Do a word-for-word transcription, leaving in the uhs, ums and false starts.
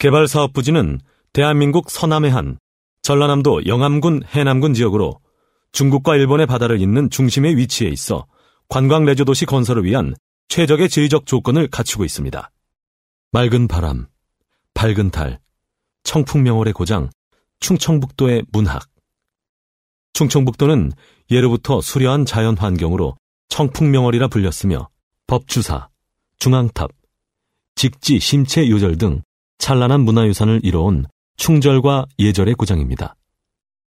개발사업부지는 대한민국 서남해 한 전라남도 영암군 해남군 지역으로 중국과 일본의 바다를 잇는 중심에 위치해 있어 관광 레저 도시 건설을 위한 최적의 지리적 조건을 갖추고 있습니다. 맑은 바람, 밝은 달, 청풍명월의 고장, 충청북도의 문학. 충청북도는 예로부터 수려한 자연 환경으로 청풍명월이라 불렸으며 법주사, 중앙탑, 직지 심체 요절 등 찬란한 문화유산을 이뤄온 충절과 예절의 고장입니다.